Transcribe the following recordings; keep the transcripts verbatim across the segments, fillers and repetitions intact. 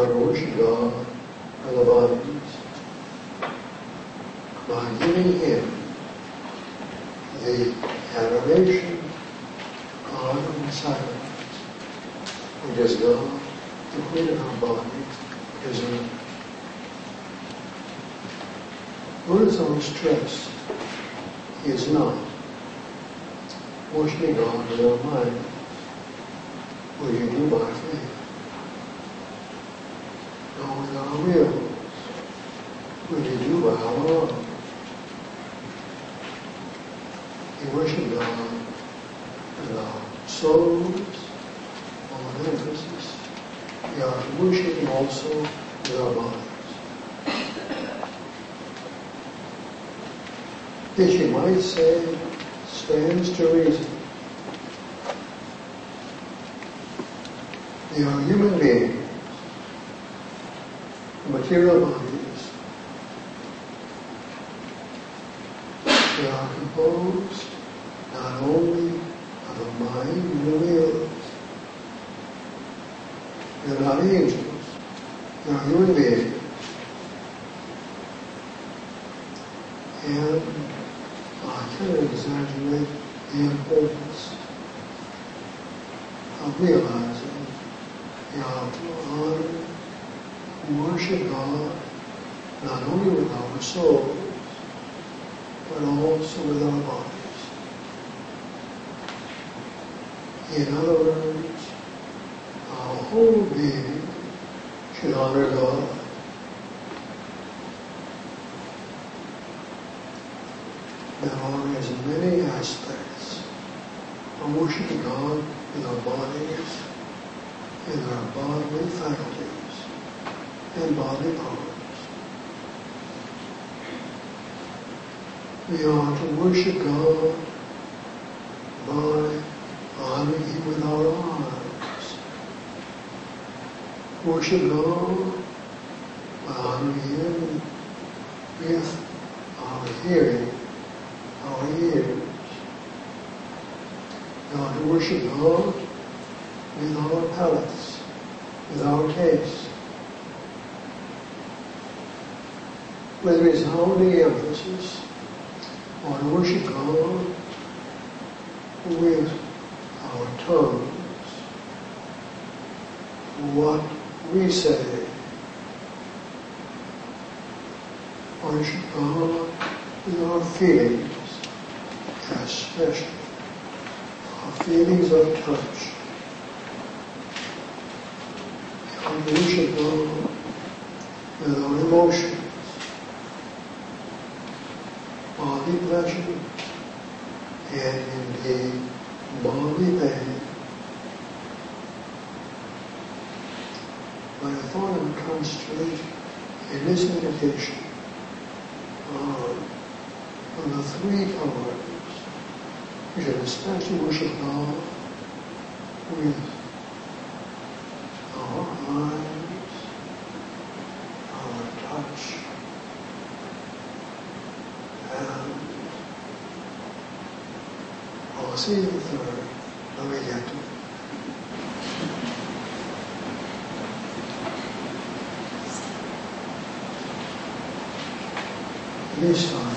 are to worship God with our bodies by giving Him the adoration, honor, and sacrifice, which is God, the Queen of our bodies, deserves. Buddhism stress is not worshiping God with our mind, which you do by faith, nor with our will, which you do by our love. We worship God with our souls, on emphasis. We are to worship Him also with our bodies. This, you might say, stands to reason. We are human beings, material bodies. They are composed not only of a mind and a will. They are not angels. They are human beings. And I cannot exaggerate the importance of realizing we are to honor and worship God not only with our souls, but also with our bodies. In other words, our whole being should honor God. There are as many aspects of worshiping God with our bodies, in our bodily faculties, and bodily parts. We are to worship God by honoring Him with our eyes. Worship God by honoring Him with our hearing, our ears. We are to worship God with our palates, with our taste. With resounding emphasis on worship God with our tongues, what we say. Worship God with our feelings, especially our feelings of touch. And worship God with our emotions, body pleasure, and indeed bodily pain. But I thought I would concentrate in this meditation on, on the three parts. We should especially worship God with our eyes, our touch, and I'll see the third when we get to it. This time,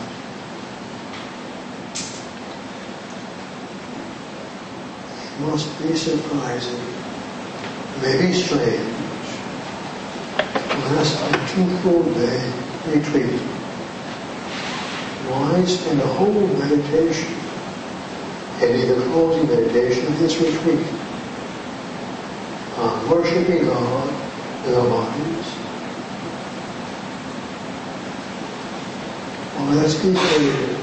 it must be surprising, maybe strange, last a two-full day retreat. Why spend a whole meditation and either closing meditation of this retreat on worshiping God with our bodies? Well, let's be clear.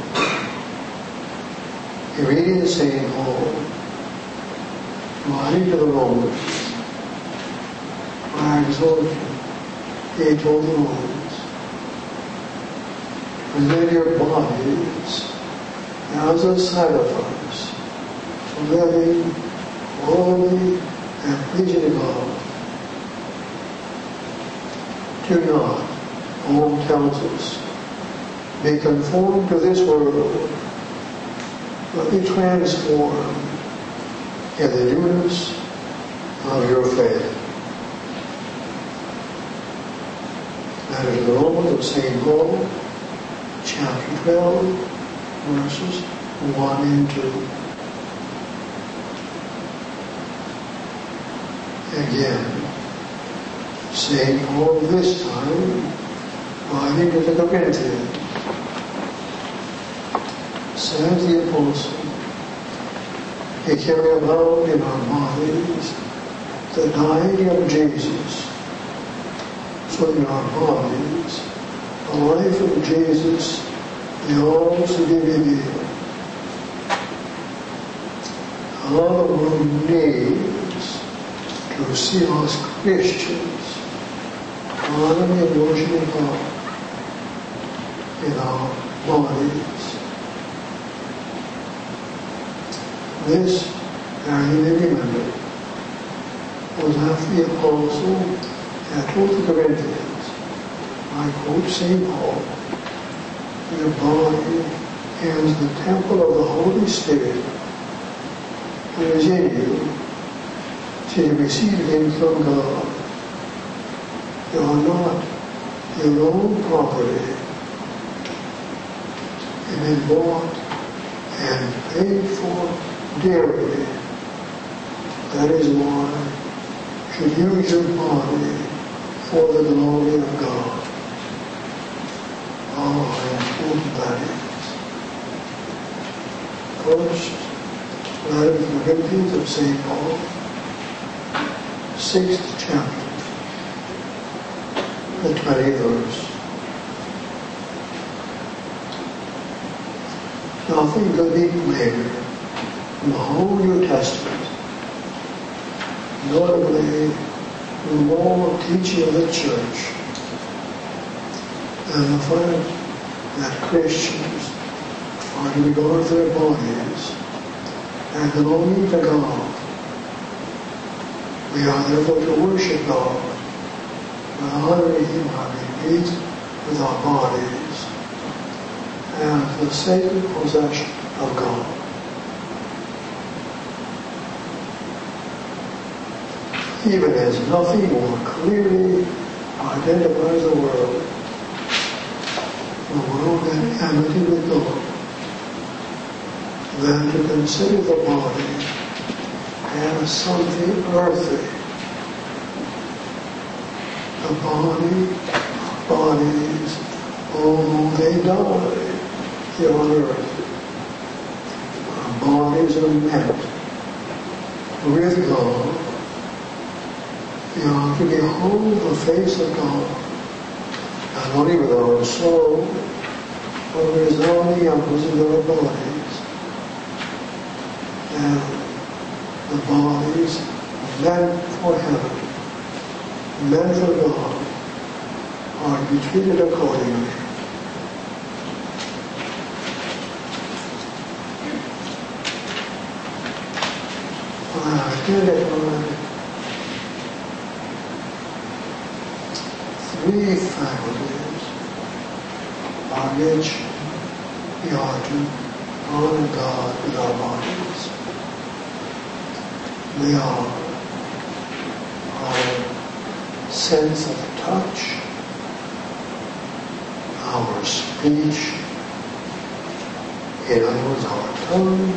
You're reading the same home, writing to the Romans. I exhort you, he told the Romans, present your bodies as a sacrifice, living, holy, and pleasing to God. Do not, Paul tells us, be conformed to this world, but be transformed in the newness of your faith. That is the Romans of Saint Paul, chapter twelve, verses one and two. Again, Saint Paul this time, writing to the Corinthians, says the Apostle, "He carry about in our bodies the dying of Jesus, so in our bodies the life of Jesus may also be revealed." Our world needs to see us Christians honoring and worshiping God in our bodies. This, as you may remember, was after the Apostle had told the Corinthians, I quote Saint Paul, "Your body is the temple of the Holy Spirit who is in you, till you receive him from God. You are not your own property. It is bought and paid for dearly. That is why you should use your body for the glory of God." Oh, how important that is. First, letter to the Corinthians of Saint Paul, sixth chapter, the twentieth verse. Nothing could be clearer in the whole New Testament, notably the moral teaching of the Church, and the fact that Christians are to regard their bodies as belonging to God. We are therefore to worship God by honoring him by being pleased with our bodies as the sacred possession of God. Even as nothing more clearly identifies the world, the world in amity with God, than to consider the body as something earthly. The body, bodies, although they die here on earth, our bodies are meant with God. We are to behold the face of God, not only with our soul, but with all the members of our bodies. And the bodies meant for heaven, meant for God, are to be treated accordingly. I identify three faculties by which we are to honor God with our bodies. They are our sense of touch, our speech, in other words, our tongue,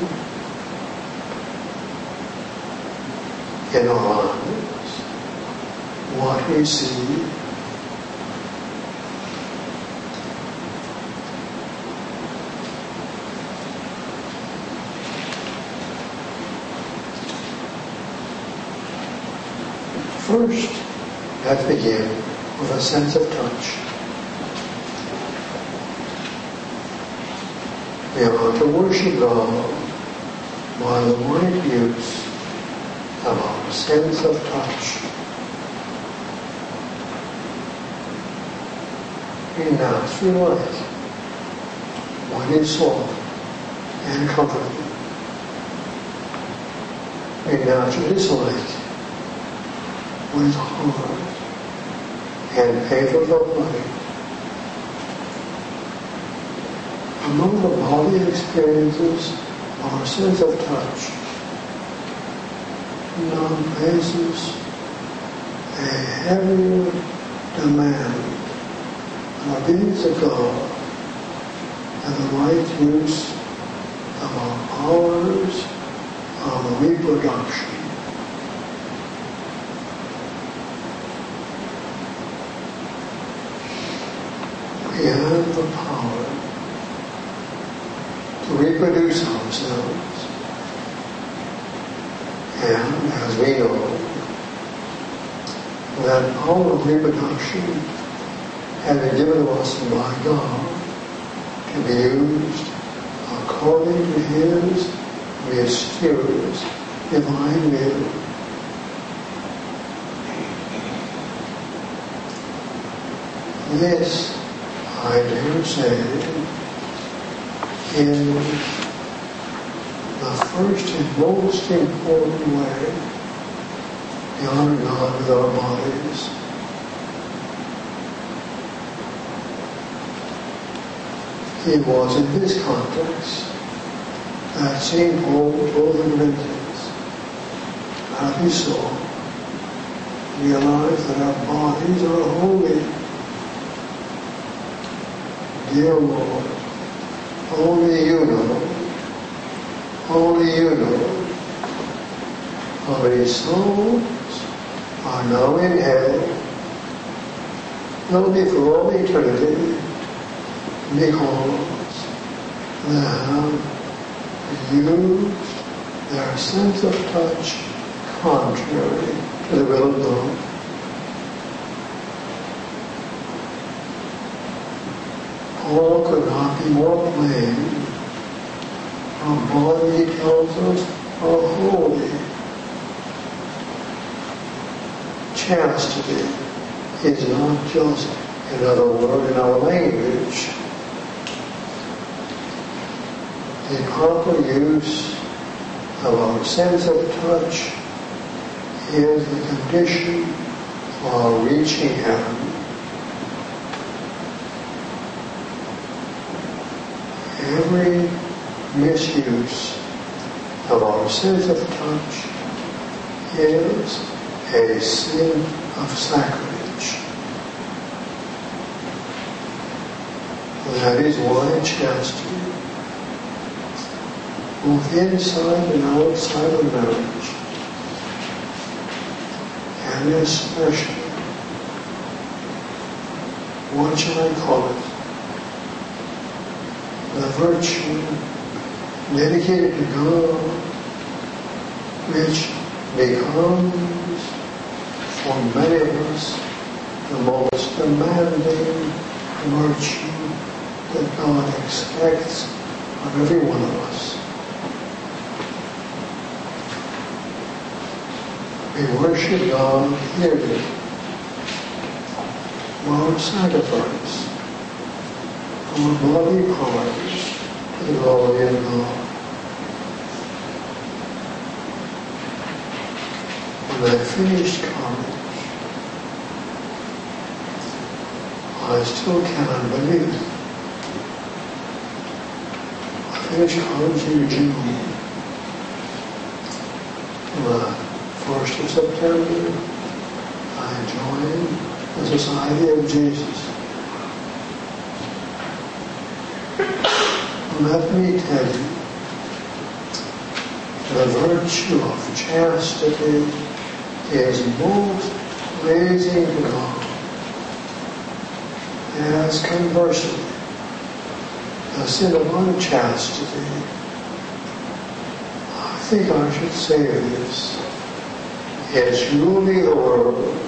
in our eyes, what we see, First, let's begin with a sense of touch. We are to worship God by the right use of our sense of touch. We naturally like what is soft and comforting. We naturally dislike what is hard and painful of the body. Among the body experiences of our sense of touch, none places a heavier demand are beings of God, and the right use of our powers of reproduction. We have the power to reproduce ourselves, and as we know, that power of reproduction has been given to us by God to be used according to His mysterious divine will. This, I dare say, is the first and most important way we honor God with our bodies. It was in this context that Saint Paul told the Corinthians that he saw, realized that our bodies are holy. Dear Lord, only you know, only you know how many souls are now in hell, will be for all eternity, because they have used their sense of touch contrary to the will of God. Paul could not be more plain. Our body, he tells us, are holy. Chastity is not just another word in our language. The proper use of our sense of touch is the condition for reaching heaven. Every misuse of our sense of touch is a sin of sacrilege. That is why chastity, both inside and outside of marriage, and especially, what shall I call it, the virtue dedicated to God, which becomes, for many of us, the most demanding virtue that God expects of every one of us. We worship God clearly while sacrifice our body parts to the glory of God. When I finished college, I still cannot believe it. I finished college in June. On the first of September, I joined the Society of Jesus. Let me tell you, the virtue of chastity is most pleasing to God. As conversely, the sin of unchastity, I think I should say this, is ruling the world.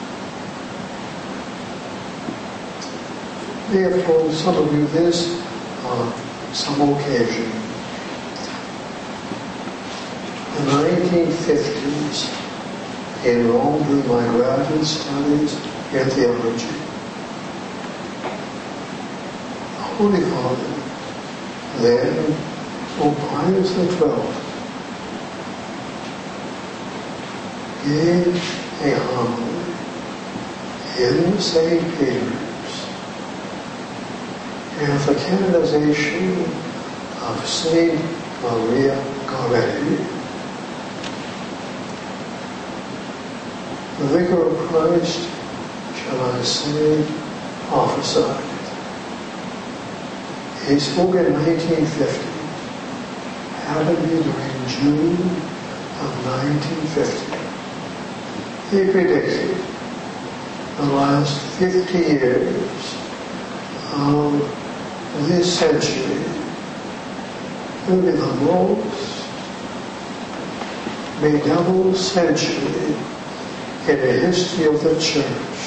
We have told some of you this on some occasion. In the nineteen fifties, in Rome, during my graduate studies in theology, the Holy Father, then Pope Pius the twelfth, gave a homily in Saint Peter's and the canonization of Saint Maria Goretti. The Vicar of Christ, shall I say, prophesied. He spoke in nineteen fifty. Happened to be during June of nineteen fifty. He predicted the last fifty years of this century will be the most bedeviled century in the history of the church.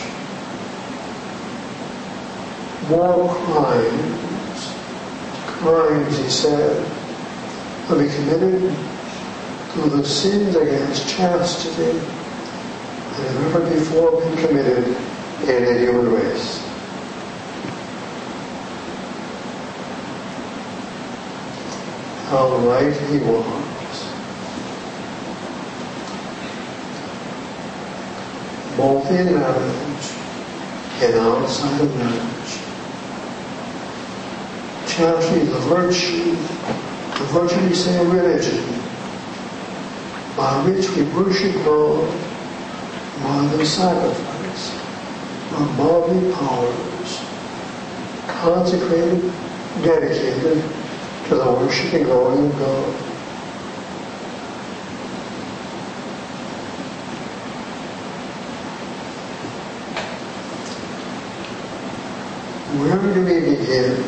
More crimes, crimes, he said, will be committed through the sins against chastity that have ever before been committed in the human race. How right he was. Both in marriage and outside of marriage. Chastity is the virtue, the virtue we say of religion, by which we worship God by the sacrifice of bodily powers, consecrated, dedicated to the worship and glory of God. Where do we begin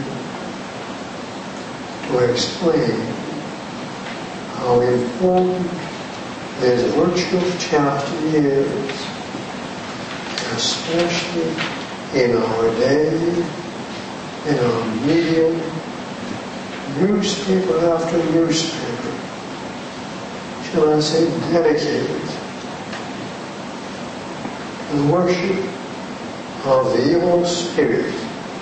to explain how important this virtue of chastity is, especially in our day, in our medium, newspaper after newspaper, shall I say dedicated to the worship of the evil spirit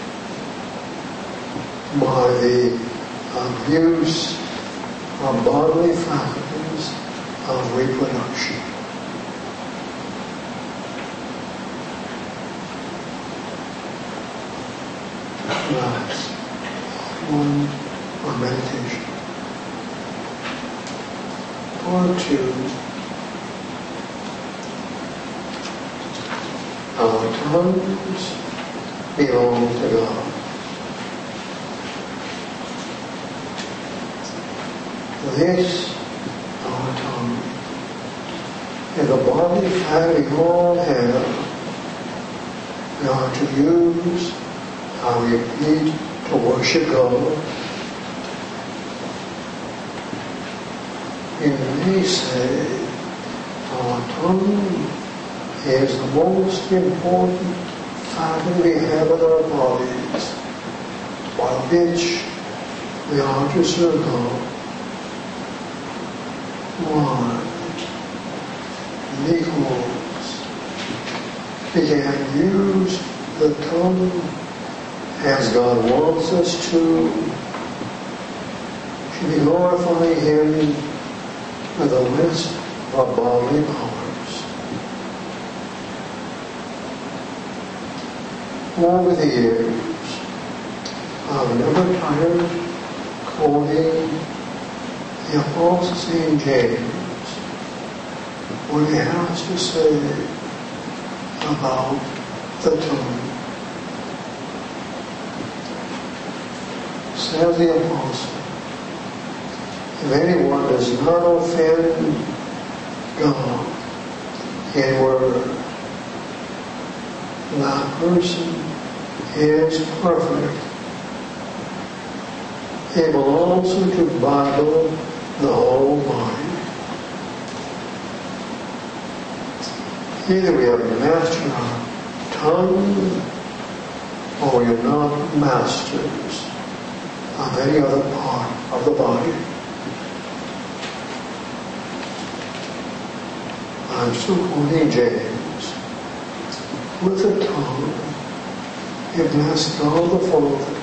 by the abuse of bodily faculties of reproduction. That's one for meditation. Or two, our tongues belong to God. This, our tongue, is a body that we all have. We are to use, I repeat, to worship God. You may say our tongue is the most important faculty we have in our bodies, by which we are to serve God. Why? Because we can use the tongue as God wants us to, to be glorifying Him with the rest of our bodily powers. Over the years, I've never tired quoting the Apostle Saint James, what he has to say about the tongue. Says the Apostle, if anyone does not offend God in word, that person is perfect, able also to bridle the whole mind. Either we have mastered our tongue, or we are not masters of any other part of the body. I'm still quoting James. With the tongue, you bless God the Father,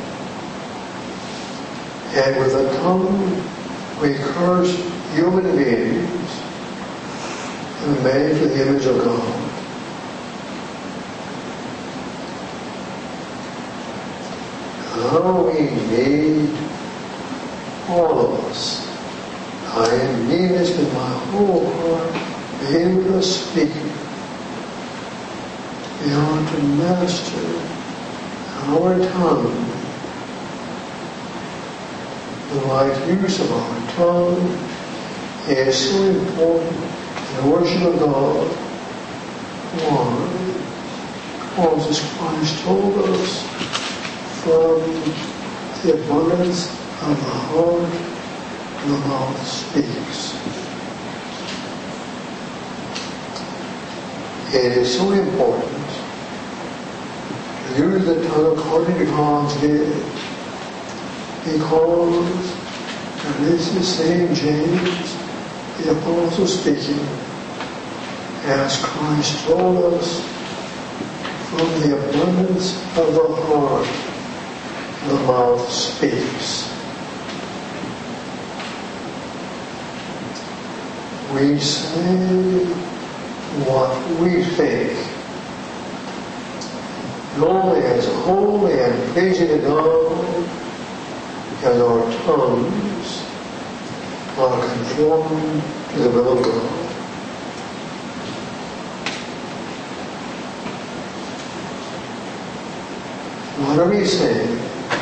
and with the tongue, we curse human beings and made to the image of God. How we need all of us. I need this with my whole heart, be able to speak. We are to master our tongue the right use of our tongue is so important in the worship of God. Why? Because as Christ told us, from the abundance of the heart, the mouth speaks. It is so important to use the tongue according to God's will, because and this is Saint James, the Apostle speaking, as Christ told us, from the abundance of the heart, the mouth speaks. We say what we think. Only as holy and pleasing to God as our tongues are conformed to the will of God. What are we saying?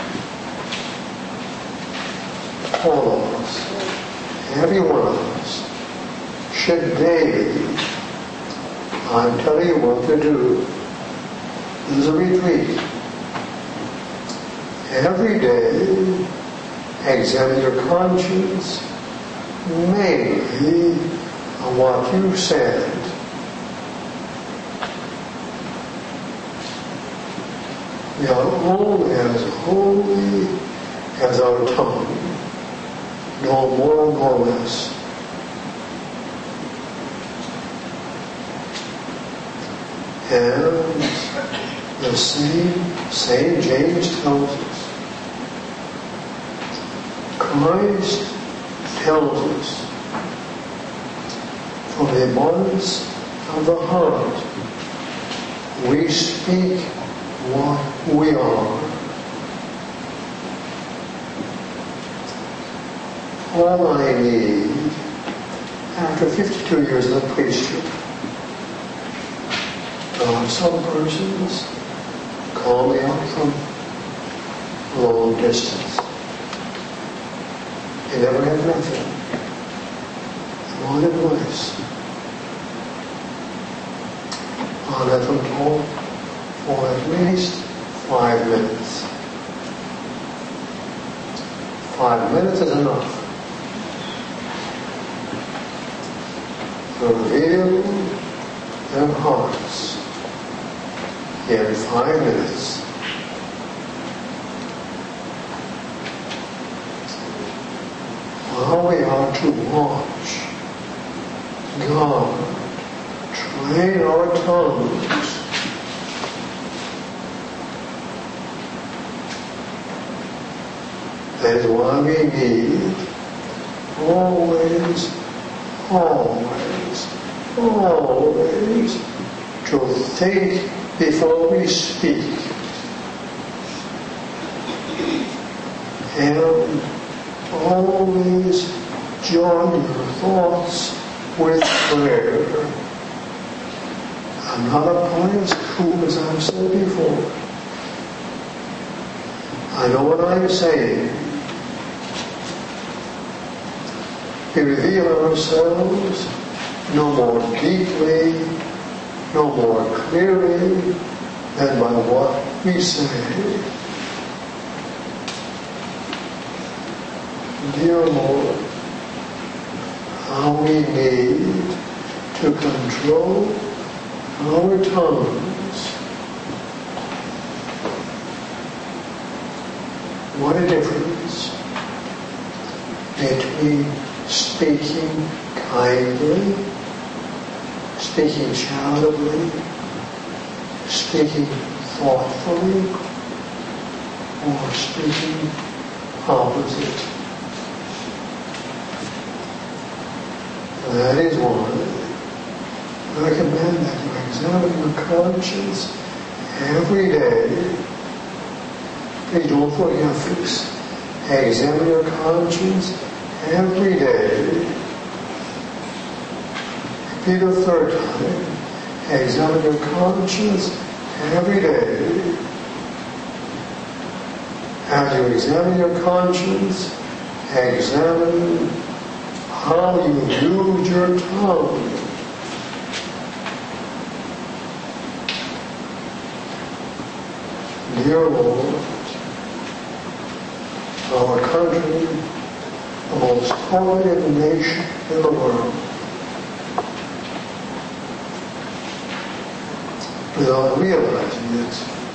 All of us, every one of us, should daily, I'm telling you what to do. This is a retreat. Every day, examine your conscience, mainly on what you said. We are only as holy as our tongue, no more nor less. And the same Saint James tells us, Christ tells us, from the abundance of the heart, we speak what we are. All I need, after fifty-two years of the priesthood, uh, some persons call me up from a long distance. They never had nothing. They wanted advice. I let them talk for at least five minutes. Five minutes is enough to reveal their hearts in five minutes. How we are to watch God train our tongues that is why we need always, always, always to think before we speak, and always join your thoughts with prayer. I'm not a pious fool, as I've said before. I know what I'm saying. We reveal ourselves no more deeply, no more clearly than by what we say. Dear Lord, how we need to control our tongues. What a difference between speaking kindly, speaking charitably, speaking thoughtfully, or speaking opposite. That is why I recommend that you examine your conscience every day. Please don't forget this. Examine your conscience every day. Repeat a third time. Examine your conscience every day. As you examine your conscience examine how you use your tongue. Dear Lord, our country, the most coveted nation in the world, without realizing it,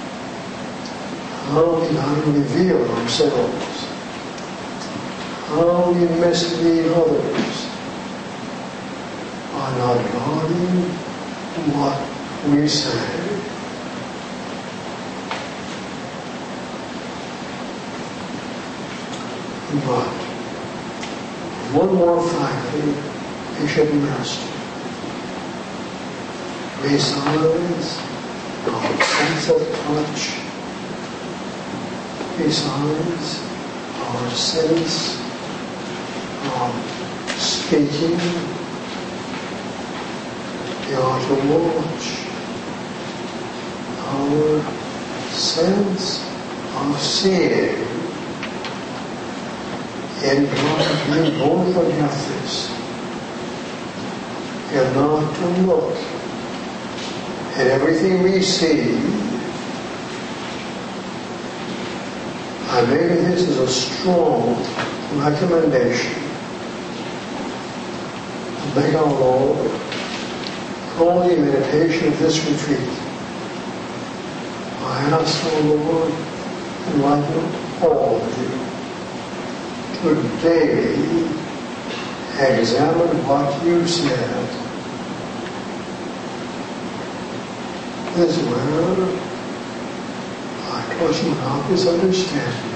how we not reveal ourselves, how we mislead others by not guarding what we say. But one more faculty we should master. Besides our sense of touch, besides our sense of speaking, we ought to watch our sense of seeing. And God, we don't forget this. And not to look at everything we see. And maybe this is a strong recommendation to make our Lord holy meditation of this retreat. I ask our Lord to enlighten all of you to daily examine what you said. This is where I trust you not misunderstanding.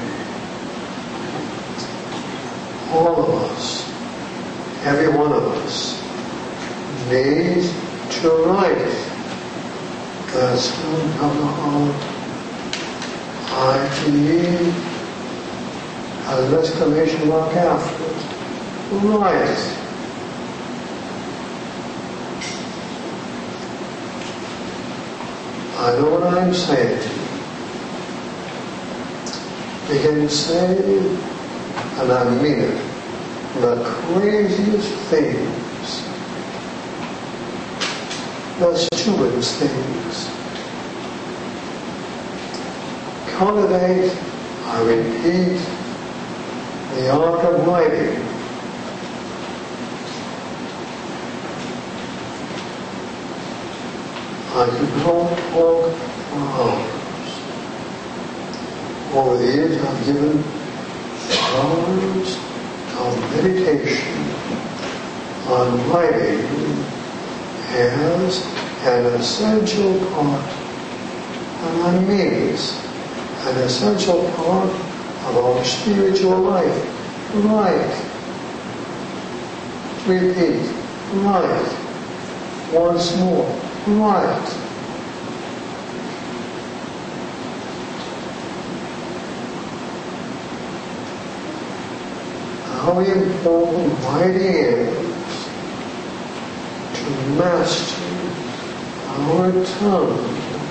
All of us, every one of us, needs to write the Son of the Heart. I believe. An exclamation mark after it. Right. I know what I'm saying. Begin to say, and I mean it, the craziest things, the stupidest things. Cultivate, I repeat, the art of writing. I could not talk for hours. Over the years I've given hours of meditation on writing as an essential part, and I mean this, an essential part of our spiritual life. Right. Repeat. Right. Once more. Right. How important writing is to master our tongue.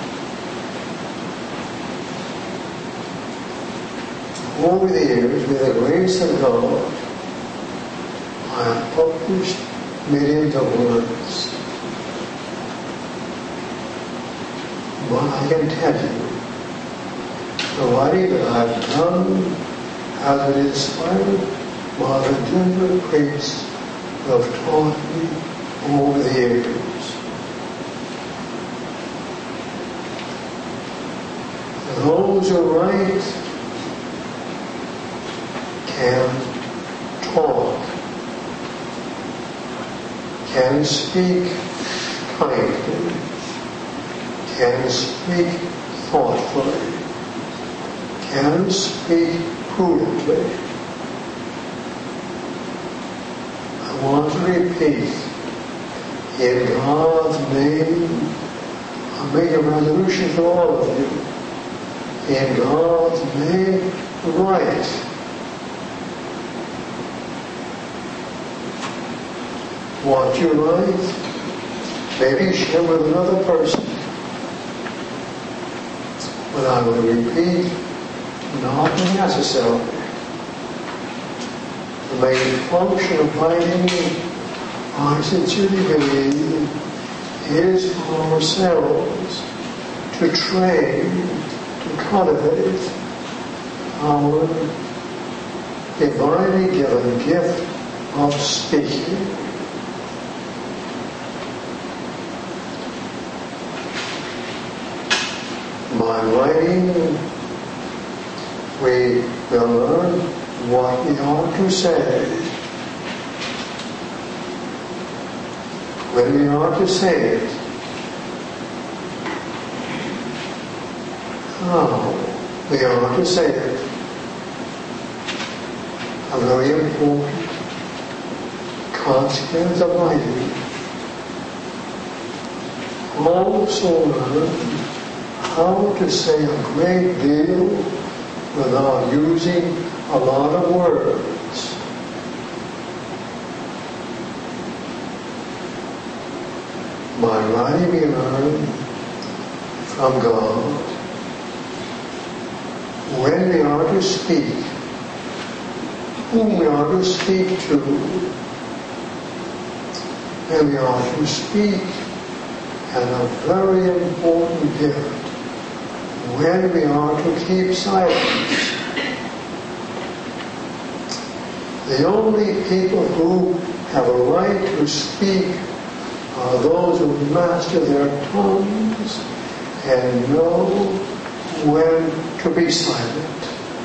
Over the years, with the grace of God, I have published millions of words. But I can tell you, the writing that I've done has been inspired by the different priests who have taught me over the years. Those who write can talk, can speak kindly, can speak thoughtfully, can speak prudently. I want to repeat, in God's name, I make a resolution to all of you. In God's name, write. What you write, maybe share with another person. But I will repeat, not necessarily. the main function of writing, I sincerely believe, is for ourselves to train, to cultivate our divinely given gift of speaking. By writing, we will learn what we ought to say, when we ought to say it, how we ought to say it. A very important consequence of writing. Also learn how to say a great deal without using a lot of words. By writing we learn from God when we are to speak, whom we are to speak to, and we are to speak, and a very important gift, when we are to keep silence. The only people who have a right to speak are those who master their tongues and know when to be silent.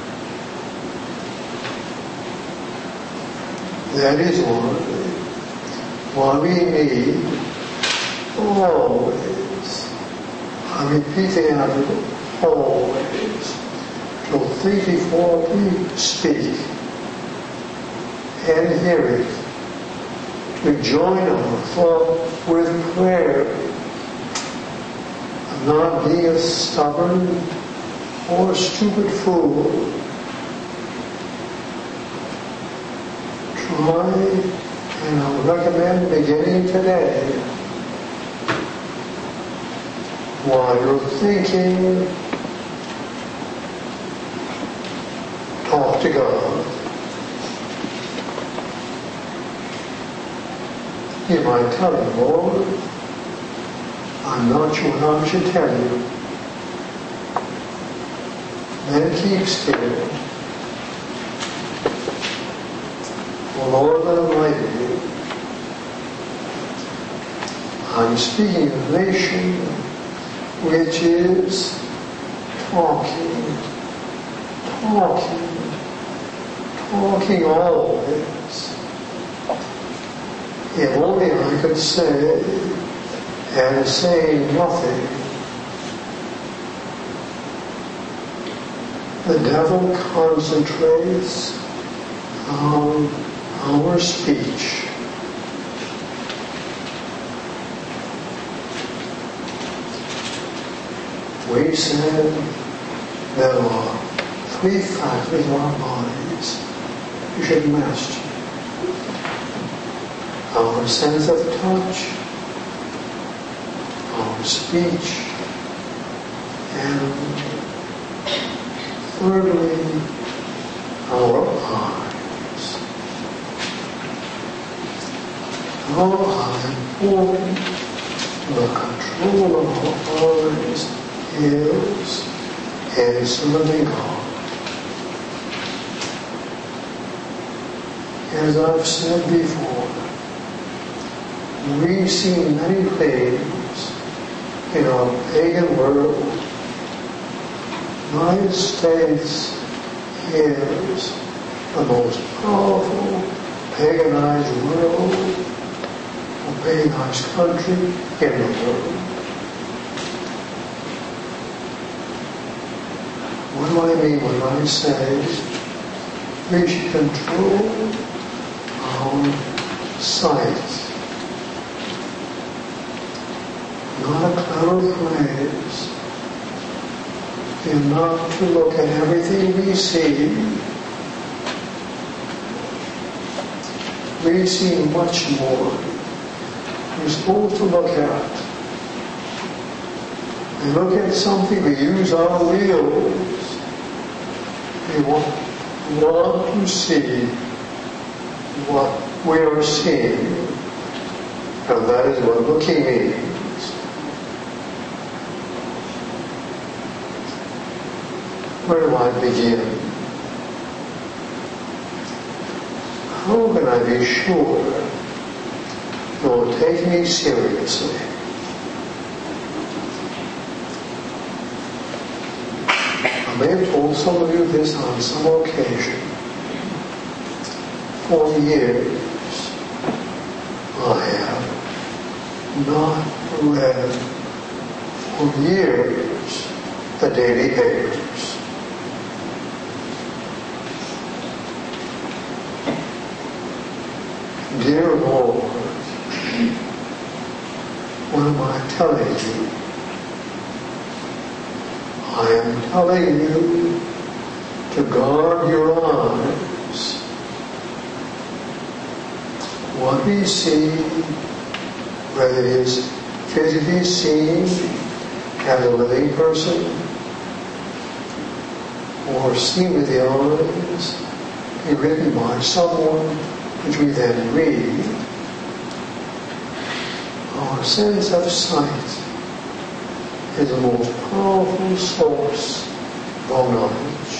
That is why, why we need always, I'm repeating after always, to think before we speak and hear it, to join our thought with prayer, and not be a stubborn or stupid fool. Try, and I recommend beginning today, while you're thinking, talk to God. You might tell him, Lord, I'm not sure how I should tell you. Then keep still. Oh Lord, let him write you. I'm speaking of a nation which is talking, talking, talking always. If only I could say and say nothing. The devil concentrates on our speech. We said there are three factors of our bodies you should master. Our sense of touch, our speech, and thirdly, our eyes. How important the control of our eyes is in serving God. As I've said before, we see many things in our pagan world. The United States is the most powerful paganized world, or paganized country in the world. What do I mean when I say we should control our sight? Not a clever phrase. We are not to look at everything we see. We see much more. We're supposed to look at. We look at something, we use our wheels. We want, want to see what we are seeing, and that is what looking means. Where do I begin? How can I be sure you will take me seriously? I may have told some of you this on some occasion. For years, I have not read for years the daily papers. Dear Lord, what am I telling you? I am telling you to guard your eyes. What we see, whether it is physically seen as a living person, or seen with the eyes, be written by someone, which we then read, our sense of sight is the most powerful source of our knowledge.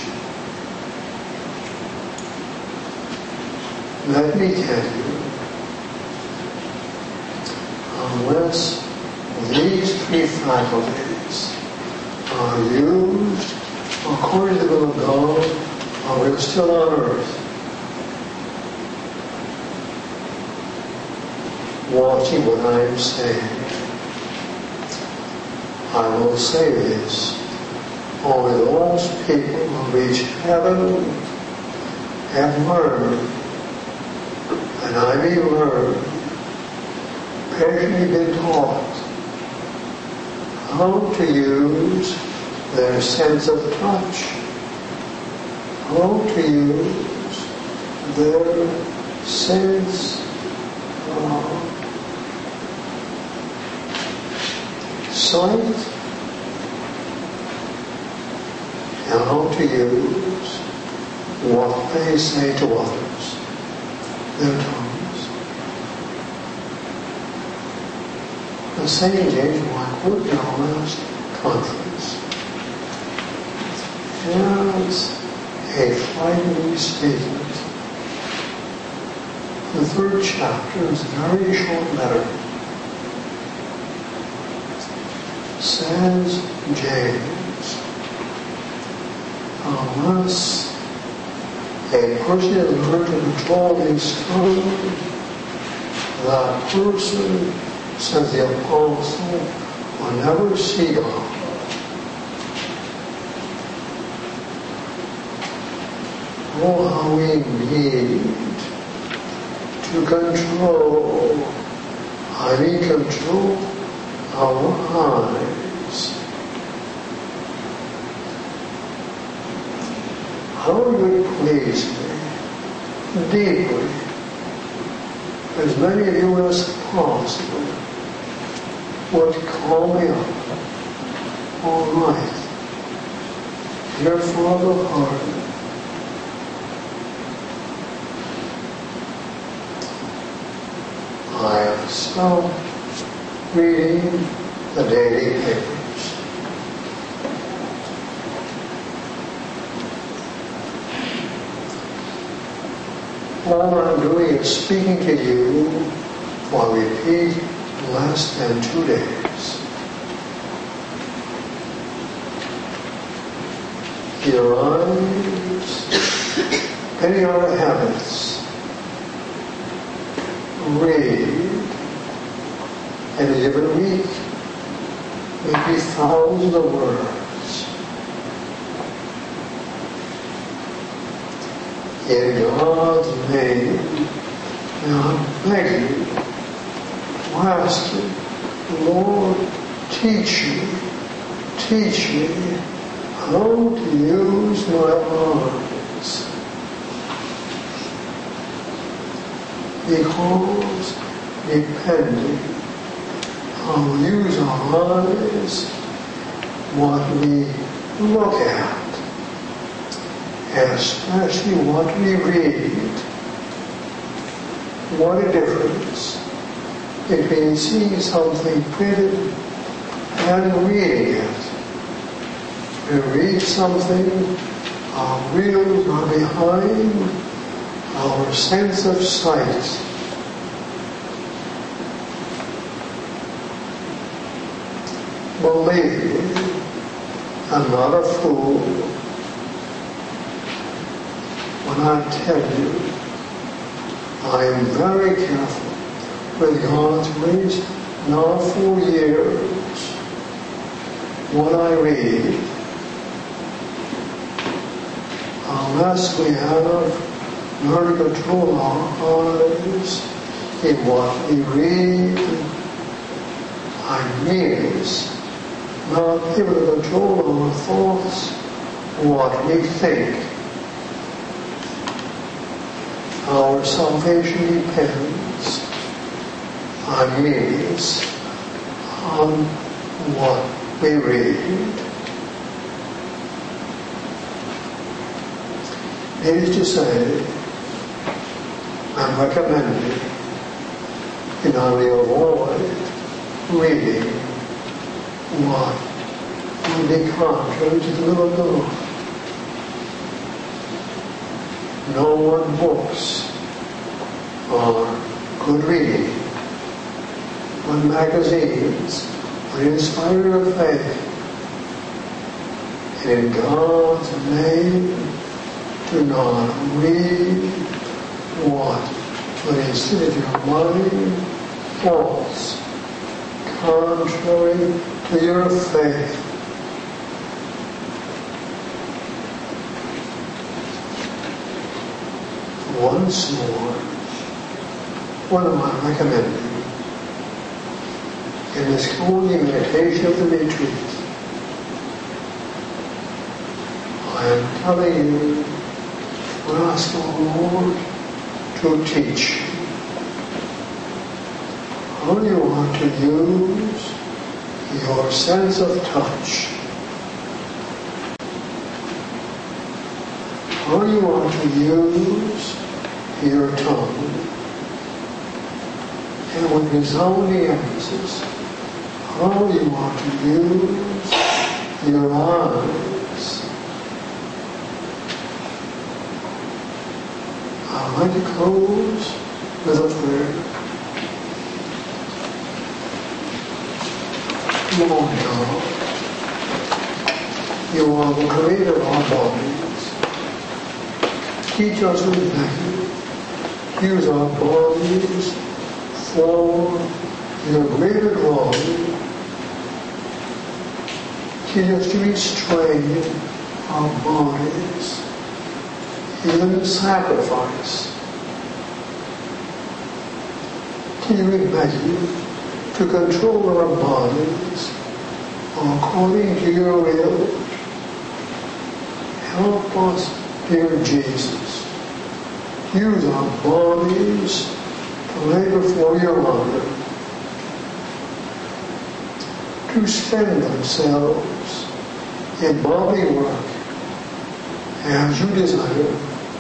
Let me tell you, unless these three faculties are used according to the will of God, we're still on earth, watching what I am saying. I will say this, only those people who reach heaven have learned, and I may learn, patiently been taught how to use their sense of touch, how to use their sense of sight, and how to use what they say to others, their tongues. The Saint James, who I quoted in our last conference, has a frightening statement. The third chapter is a very short letter. Says James, unless a person has learned to control his tongue, that person, says the Apostle, will never see God. Oh, how we need to control, I mean control our eyes. How it would please me deeply, as many of you as possible would call me up. All right, dear Father Hardin, I am so reading the daily papers. All I'm doing is speaking to you for a repeat less than two days. Your eyes, any other habits, read in a given week, maybe thousands of words. In God's name, and I beg you, to ask you, Lord, teach me, teach me how to use my eyes. Because depending on we use our eyes, what we look at, and especially what we read, What a difference between seeing something printed and reading it. We read something, our wheels are behind our sense of sight. Believe me, I'm not a fool when I tell you I am very careful with God's grace now for years what I read, unless we have learned to control our eyes in what we read. I mean this, not able to control our thoughts, what we think. Our salvation depends, I mean this, on what we read. It is to say, I'm recommending in order to avoid reading what will be contrary to the will of God. No one books are good reading, when magazines are inspired of faith. And in God's name, do not read what but instead of your mind false, contrary to your faith. Once more, what am I recommending in this holy meditation of the retreat? I am telling you to ask the Lord to teach you how you want to use your sense of touch, how you want to use your tongue, and with resounding emphasis, how you want to use your eyes. I'd like to close with a prayer. Lord God, you are the creator of our bodies. Teach us with method. Use our bodies for your greater glory. Teach us to restrain our bodies in sacrifice. Teach us with method to control our bodies according to your will. Help us, dear Jesus. Use our bodies to labor for your honor, to spend themselves in body work as you desire.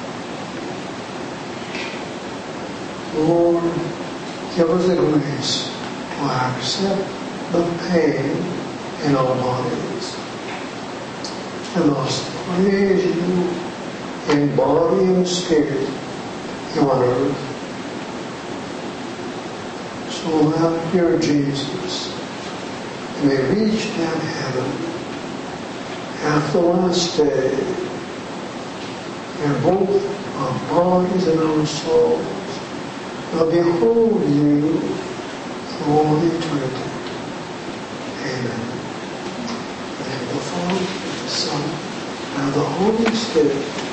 Lord, give us the grace to accept the pain in our bodies and thus praise you in body and spirit here on earth, so that, dear Jesus, we may reach that heaven at the last day, where both our bodies and our souls will behold you for all eternity. Amen. In the name of the Father, and the Son, and the Holy Spirit.